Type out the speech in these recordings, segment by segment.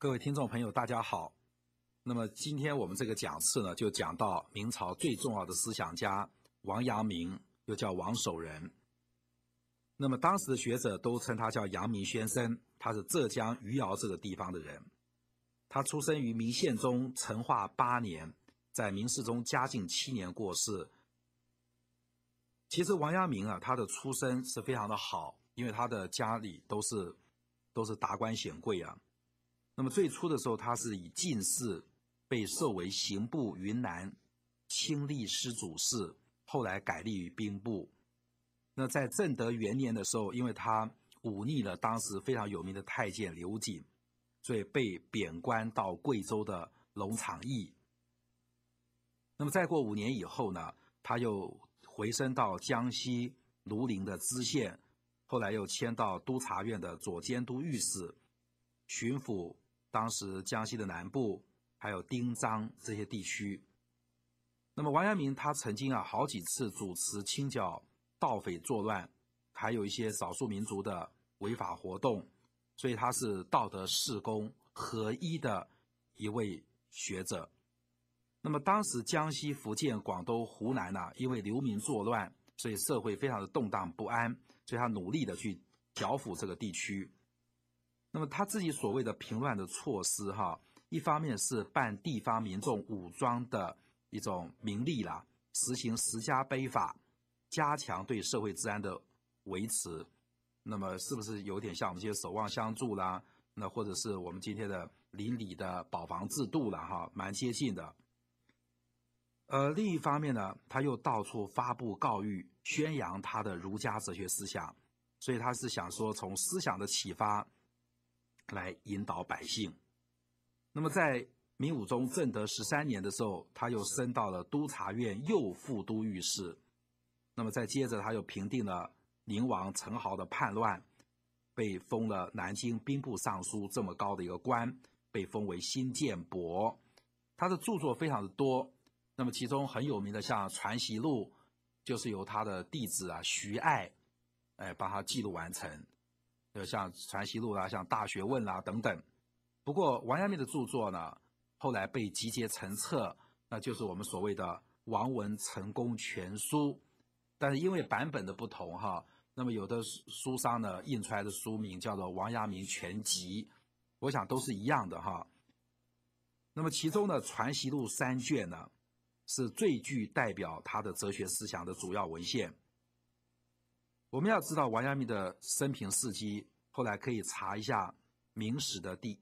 各位听众朋友，大家好。那么今天我们这个讲次呢，就讲到明朝最重要的思想家王阳明，又叫王守仁。那么当时的学者都称他叫阳明先生，他是浙江余姚这个地方的人。他出生于明宪宗成化8年，在明世宗嘉靖7年过世。其实王阳明啊，他的出身是非常的好，因为他的家里都是达官显贵啊。那么最初的时候，他是以进士被授为刑部云南清吏司主事，后来改隶于兵部。那在正德元年的时候，因为他忤逆了当时非常有名的太监刘瑾，所以被贬官到贵州的龙场驿。那么再过5年以后呢，他又回升到江西庐陵的知县，后来又迁到督察院的左监督御史，巡抚当时江西的南部还有丁章这些地区。那么王阳明他曾经好几次主持清剿盗匪作乱，还有一些少数民族的违法活动，所以他是道德事公合一的一位学者。那么当时江西、福建、广东、湖南因为流民作乱，所以社会非常的动荡不安，所以他努力的去剿抚这个地区。那么他自己所谓的平乱的措施一方面是办地方民众武装的一种名利啦，实行10家碑法，加强对社会治安的维持。那么是不是有点像我们这些守望相助啦，那或者是我们今天的邻里的保防制度啦蛮接近的。另一方面呢，他又到处发布告谕，宣扬他的儒家哲学思想，所以他是想说从思想的启发来引导百姓。那么在明武宗正德13年的时候，他又升到了督察院右副都御史。那么再接着他又平定了宁王陈豪的叛乱，被封了南京兵部尚书这么高的一个官，被封为新建伯。他的著作非常的多，那么其中很有名的像《传习录》，就是由他的弟子徐爱帮他记录完成。像《传习录》啦，像《大学问》啦等等。不过王阳明的著作呢，后来被集结成册，那就是我们所谓的《王文成功全书》。但是因为版本的不同那么有的书商呢印出来的书名叫做《王阳明全集》，我想都是一样的那么其中的《传习录》3卷呢，是最具代表他的哲学思想的主要文献。我们要知道王阳明的生平事迹，后来可以查一下《明史》的第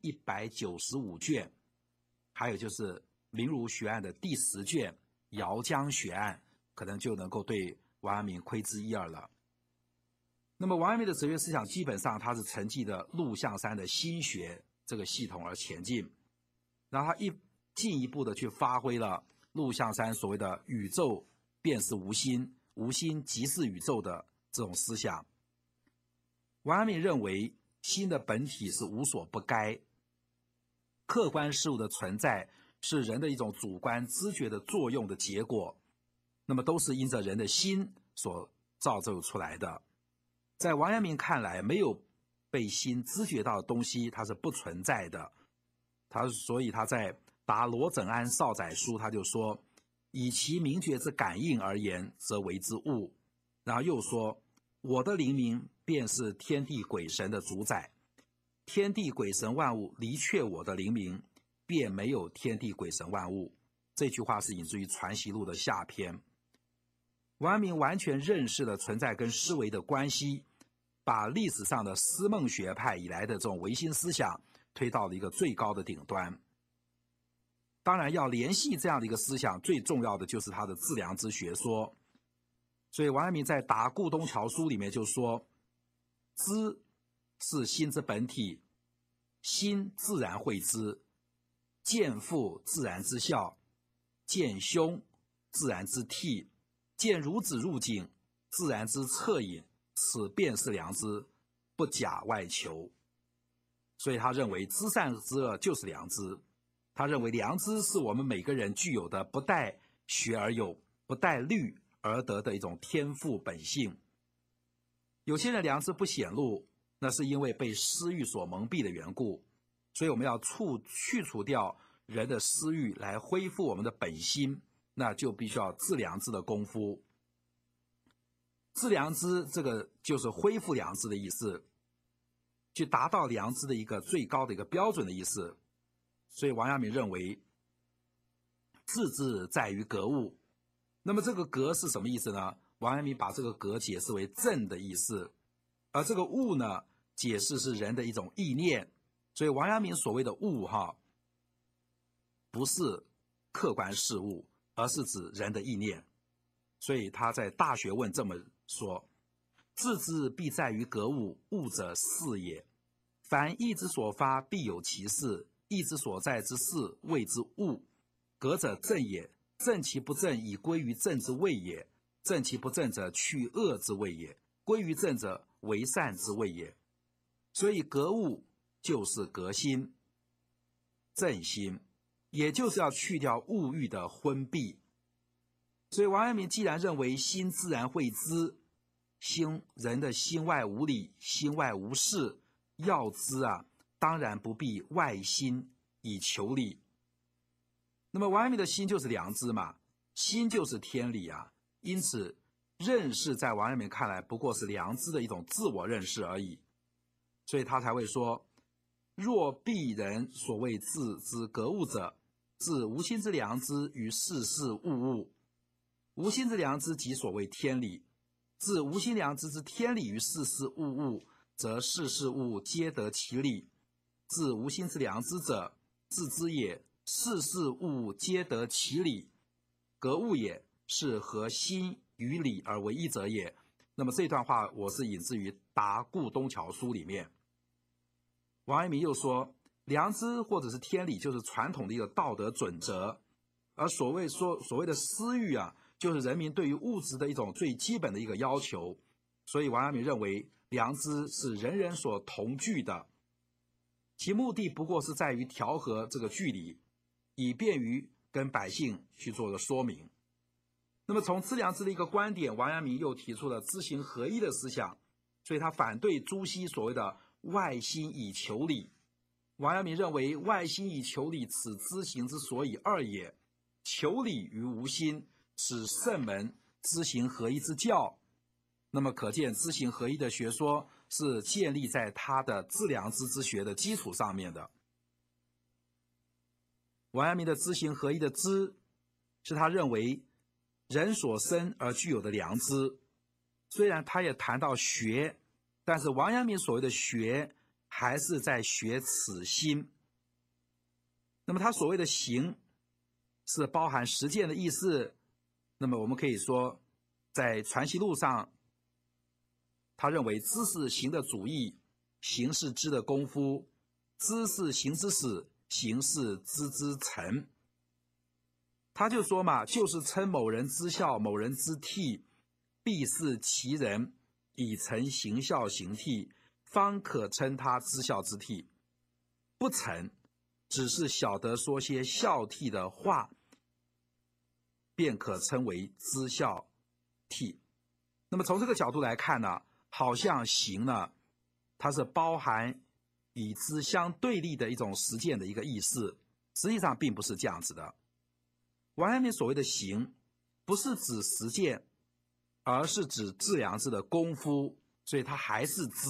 195卷，还有就是明儒学案的第10卷《姚江学案》，可能就能够对王阳明窥之一二了。那么王阳明的哲学思想基本上他是承继的陆象山的心学这个系统而前进，然后他进一步的去发挥了陆象山所谓的宇宙便是无心，无心即是宇宙的这种思想。王阳明认为心的本体是无所不该，客观事物的存在是人的一种主观知觉的作用的结果，那么都是因着人的心所造就出来的。在王阳明看来，没有被心知觉到的东西它是不存在的。所以他在答罗整安少宰书他就说，以其明觉之感应而言，则为之物。然后又说，我的灵明便是天地鬼神的主宰，天地鬼神万物离却我的灵明，便没有天地鬼神万物。这句话是引自于《传习录》的下篇。王阳明完全认识了存在跟思维的关系，把历史上的思梦学派以来的这种唯心思想推到了一个最高的顶端。当然要联系这样的一个思想，最重要的就是他的致良知学说。所以王阳明在《答顾东桥书》里面就说，知是心之本体，心自然会知，见复自然之效，见凶自然之替，见孺子入井自然之恻隐，此便是良知，不假外求。所以他认为知善知恶就是良知，他认为良知是我们每个人具有的不待学而有，不待虑而得的一种天赋本性。有些人良知不显露，那是因为被私欲所蒙蔽的缘故， 所以我们要去除掉人的私欲，来恢复我们的本心，那就必须要治良知的功夫。治良知，这个就是恢复良知的意思，去达到良知的一个最高的一个标准的意思。所以王阳明认为，治之在于格物。那么这个格是什么意思呢？王阳明把这个格解释为正的意思，而这个物呢，解释是人的一种意念。所以王阳明所谓的物不是客观事物，而是指人的意念。所以他在《大学问》这么说：治之必在于格物，物者事也。凡意之所发，必有其事；意之所在之事，谓之物。格者正也，正其不正，以归于正之谓也；正其不正者，去恶之谓也；归于正者，为善之谓也。所以格物就是革新、正心，也就是要去掉物欲的昏蔽。所以王阳明既然认为心自然会知，人的心外无理，心外无事，要知当然不必外心以求理。那么王阳明的心就是良知嘛，心就是天理因此认识在王阳明看来不过是良知的一种自我认识而已。所以他才会说：若鄙人所谓治之格物者，治无心之良知于事事物物。无心之良知即所谓天理，治无心良知之天理于事事物物，则事事物物皆得其理。治无心之良知者，治之也，事事物物皆得其理。格物也，是合心与理而为一者也。那么这段话我是引自于《达顾东桥书》里面。王阳明又说，良知或者是天理就是传统的一个道德准则，而所谓的私欲就是人民对于物质的一种最基本的一个要求。所以王阳明认为良知是人人所同具的，其目的不过是在于调和这个距离，以便于跟百姓去做个说明。那么从治良知的一个观点，王阳明又提出了知行合一的思想，所以他反对朱熹所谓的外心以求理。王阳明认为外心以求理，此知行之所以二也。求理于无心，是圣门知行合一之教。那么可见知行合一的学说是建立在他的治良知之学的基础上面的。王阳明的知行合一的知，是他认为人所生而具有的良知。虽然他也谈到学，但是王阳明所谓的学还是在学此心。那么他所谓的行是包含实践的意思。那么我们可以说，在传习录上，他认为知是行的主义，行是知的功夫，知是行之始，行是知之成。他就说嘛，就是称某人知孝，某人知悌，必是其人以成行孝行悌，方可称他知孝之悌。不成，只是晓得说些孝悌的话，便可称为知孝悌。那么从这个角度来看呢，好像行呢，它是包含与之相对立的一种实践的一个意思，实际上并不是这样子的。王阳明所谓的行，不是指实践，而是指治良知的功夫，所以它还是知。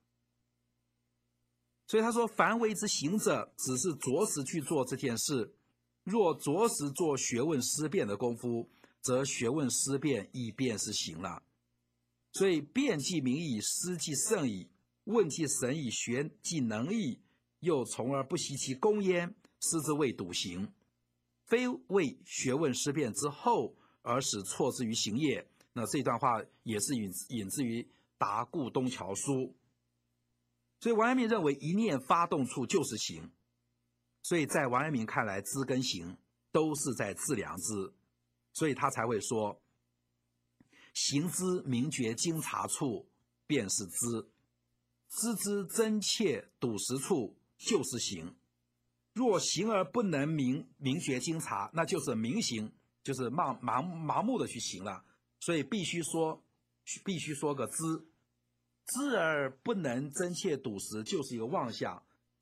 所以他说，凡为之行者，只是着实去做这件事。若着实做学问思辨的功夫，则学问思辨亦便是行了。所以辩既明矣，思既甚矣，问既神矣，学既能矣，又从而不惜其功焉，斯之谓笃行。非为学问思辨之后，而使错之于行也。那这段话也是引自于《达顾东桥书》。所以王阳明认为一念发动处就是行，所以在王阳明看来，知跟行都是在治良知，所以他才会说，行之明觉精察处便是知，知之真切笃实处就是行。若行而不能明觉精察，那就是明行，就是盲目的去行了。所以必须说个知，知而不能真切笃实，就是一个妄想。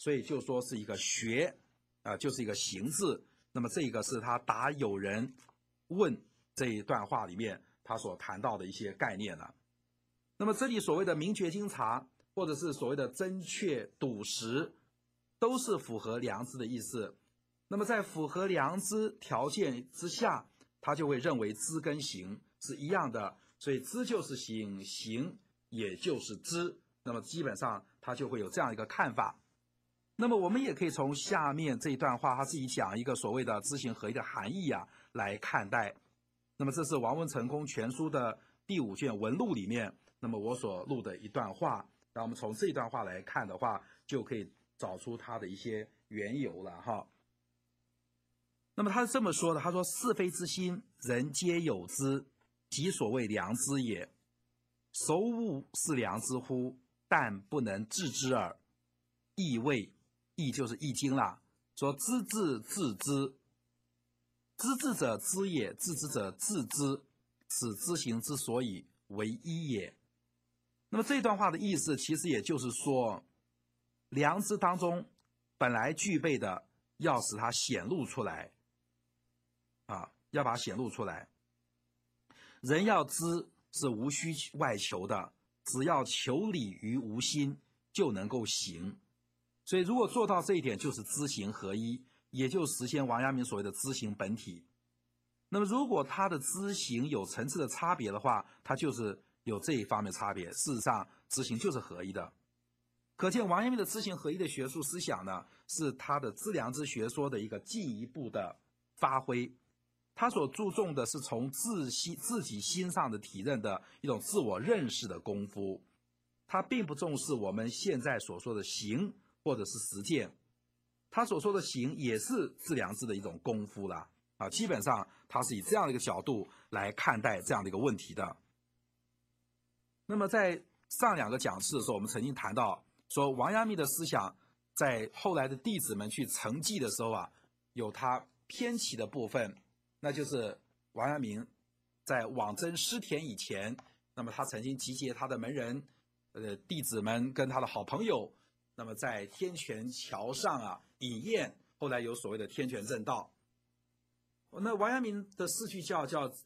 所以就说是一个学，就是一个行字。那么这个是他答有人问这一段话里面他所谈到的一些概念了。那么这里所谓的明确经察，或者是所谓的真确笃实，都是符合良知的意思。那么在符合良知条件之下，他就会认为知跟行是一样的，所以知就是行，行也就是知。那么基本上他就会有这样一个看法。那么我们也可以从下面这一段话他自己讲一个所谓的知行合一的含义来看待。那么这是王文成公全书的第5卷文录里面，那么我所录的一段话。那我们从这一段话来看的话，就可以找出它的一些缘由了哈。那么他是这么说的，他说是非之心，人皆有之，即所谓良知也。孰物是良知乎？但不能治之耳。易谓，易就是易经啦，说知之治之，知之者知也，治之者治之，此知行之所以为一也。那么这段话的意思其实也就是说，良知当中本来具备的要使它显露出来，要把它显露出来。人要知是无需外求的，只要求理于无心就能够行。所以如果做到这一点，就是知行合一，也就实现王阳明所谓的知行本体。那么如果他的知行有层次的差别的话，他就是有这一方面差别，事实上知行就是合一的。可见王阳明的知行合一的学术思想呢，是他的知良知学说的一个进一步的发挥。他所注重的是从自己心上的体认的一种自我认识的功夫，他并不重视我们现在所说的行或者是实践，他所说的行也是知良知的一种功夫啦。基本上他是以这样的一个角度来看待这样的一个问题的。那么在上2个讲次的时候，我们曾经谈到说，王阳明的思想在后来的弟子们去承继的时候有他偏奇的部分，那就是王阳明在往征师田以前，那么他曾经集结他的门人弟子们跟他的好朋友，那么在天泉桥上饮宴，后来有所谓的天泉正道。那王阳明的四句教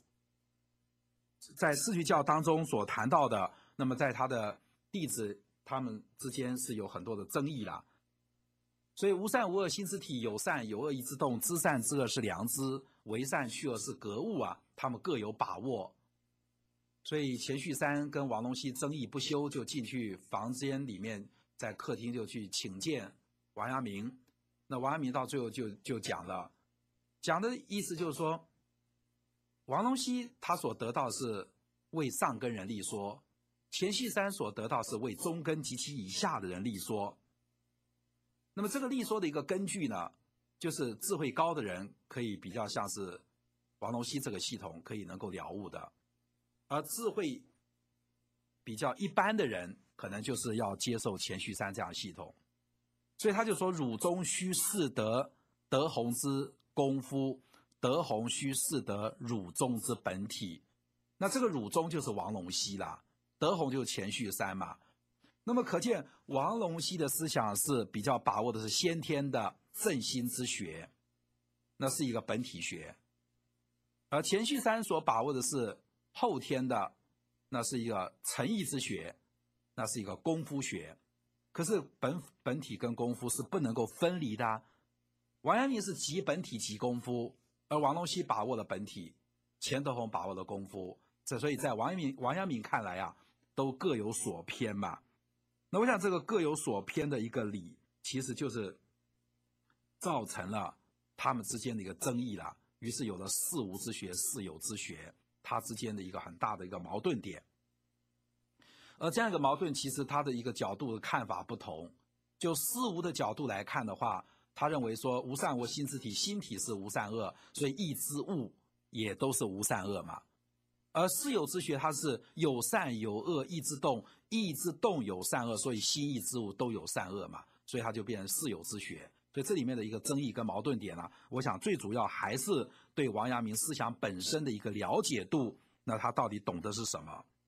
在四句教当中所谈到的，那么在他的弟子他们之间是有很多的争议啦。所以无善无恶心之体，有善有恶意之动，知善知恶是良知，为善去恶是格物他们各有把握。所以钱绪山跟王龙溪争议不休，就进去房间里面，在客厅就去请见王阳明。那王阳明到最后就讲的意思就是说，王龙溪他所得到是为上根人立说，钱绪山所得到是为中根及其以下的人立说。那么这个立说的一个根据呢，就是智慧高的人可以比较像是王龙溪这个系统可以能够了悟的，而智慧比较一般的人可能就是要接受钱绪山这样的系统。所以他就说，汝中须视得德弘之功夫，德弘须视得汝中之本体。那这个汝中就是王龙溪啦，德弘就是钱绪山嘛。那么可见王龙溪的思想是比较把握的是先天的正心之学，那是一个本体学。而钱绪山所把握的是后天的，那是一个诚意之学，那是一个功夫学。可是本体跟功夫是不能够分离的王阳明是集本体集功夫，而王龙溪把握了本体，钱德弘把握了功夫。所以在王阳明看来都各有所偏嘛。那我想这个各有所偏的一个理，其实就是造成了他们之间的一个争议啦。于是有了似无之学、似有之学，它之间的一个很大的一个矛盾点。而这样一个矛盾，其实它的一个角度的看法不同。就似无的角度来看的话，他认为说无善恶心之体，心体是无善恶，所以意之物也都是无善恶嘛。而似有之学，它是有善有恶，意之动，意之动有善恶，所以心意之物都有善恶嘛，所以它就变成似有之学。所以这里面的一个争议跟矛盾点我想最主要还是对王阳明思想本身的一个了解度，那他到底懂得是什么？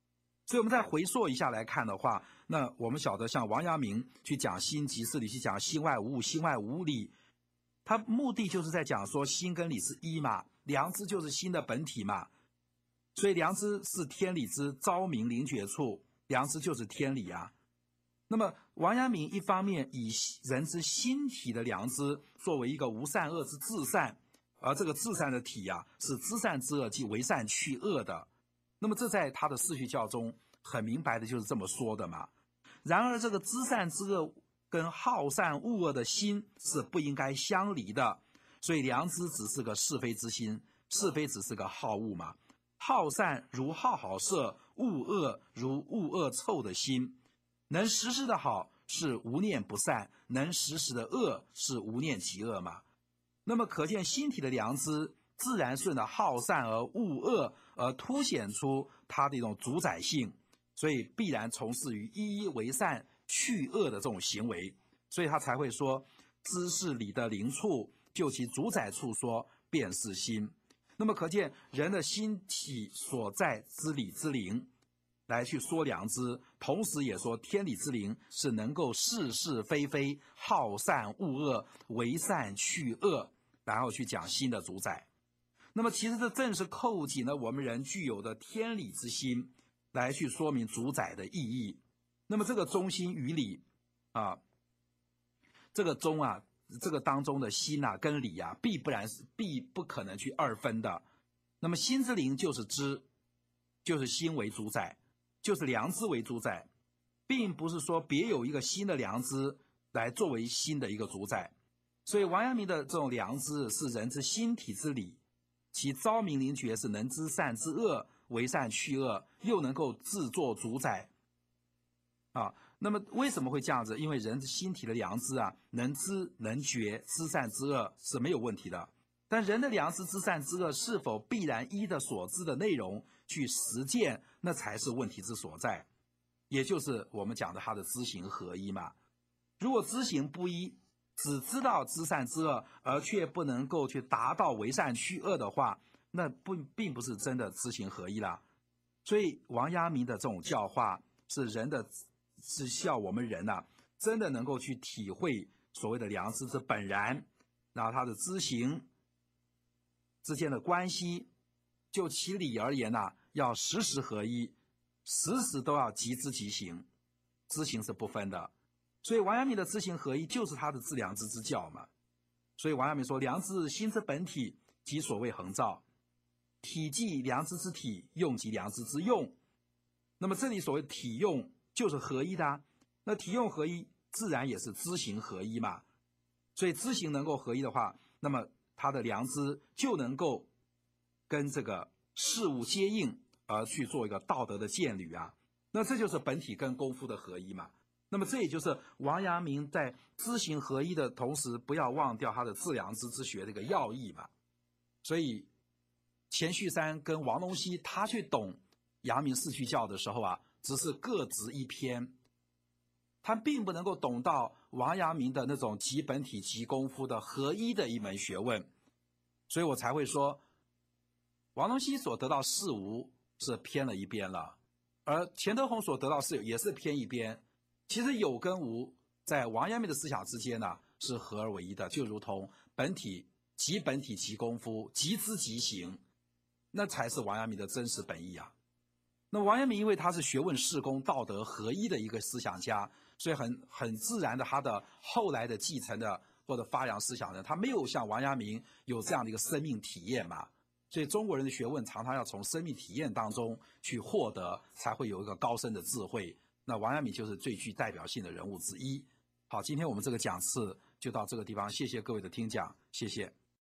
所以我们再回溯一下来看的话，那我们晓得像王阳明去讲心即是理，去讲心外无物，心外无理，他目的就是在讲说心跟理是一嘛，良知就是心的本体嘛，所以良知是天理之昭明灵觉处，良知就是天理啊。那么王阳明一方面以人之心体的良知作为一个无善恶之至善，而这个至善的体啊是知善知恶，即为善去恶的。那么这在他的四序教中很明白的就是这么说的嘛。然而这个知善知恶跟好善恶恶的心是不应该相离的，所以良知只是个是非之心，是非只是个好恶嘛。好善如好好色，恶恶如恶恶臭的心，能时时的好是无念不善，能时时的恶是无念极恶嘛。那么可见心体的良知自然顺着好善而恶恶，而凸显出它的一种主宰性，所以必然从事于一为善去恶的这种行为，所以他才会说知是理的灵处，就其主宰处说便是心。那么可见人的心体所在之理之灵来去说良知，同时也说天理之灵是能够是是非非，好善恶恶，为善去恶，然后去讲心的主宰。那么其实这正是扣紧了我们人具有的天理之心来去说明主宰的意义。那么这个中心与理啊，这个中啊，这个当中的心啊跟理啊必不可能去二分的。那么心之灵就是知，就是心为主宰，就是良知为主宰，并不是说别有一个新的良知来作为心的一个主宰。所以王阳明的这种良知是人之心体之理，其昭明灵觉是能知善知恶，为善去恶，又能够自作主宰啊。那么为什么会这样子？因为人之心体的良知啊，能知能觉，知善知恶是没有问题的。但人的良知知善知恶是否必然依的所知的内容去实践，那才是问题之所在。也就是我们讲的他的知行合一嘛。如果知行不一，只知道知善知恶，而却不能够去达到为善去恶的话，那并不是真的知行合一啦。所以王阳明的这种教化是需要我们人啊，真的能够去体会所谓的良知之本然，然后他的知行之间的关系，就其理而言啊，要时时合一，时时都要即知即行，知行是不分的。所以王阳明的知行合一就是他的致良知之教嘛。所以王阳明说良知心之本体，即所谓恒照，体即良知之体，用即良知之用。那么这里所谓体用就是合一的啊，那体用合一自然也是知行合一嘛。所以知行能够合一的话，那么他的良知就能够跟这个事物接应，而去做一个道德的建履啊。那这就是本体跟功夫的合一嘛。那么这也就是王阳明在知行合一的同时，不要忘掉他的致良知之学的一个要义嘛。所以钱绪山跟王龙溪他去懂阳明四序教的时候啊，只是各执一篇，他并不能够懂到王阳明的那种集本体集功夫的合一的一门学问。所以我才会说王龙溪所得到事无是偏了一边了，而钱德洪所得到事有也是偏一边。其实有跟无在王阳明的思想之间呢是合而为一的，就如同本体即功夫，即知即行，那才是王阳明的真实本意啊。那王阳明因为他是学问事功道德合一的一个思想家，所以很自然的他的后来的继承的或者发扬思想的，他没有像王阳明有这样的一个生命体验嘛。所以中国人的学问常常要从生命体验当中去获得，才会有一个高深的智慧。那王阳明就是最具代表性的人物之一。好，今天我们这个讲次就到这个地方，谢谢各位的听讲，谢谢。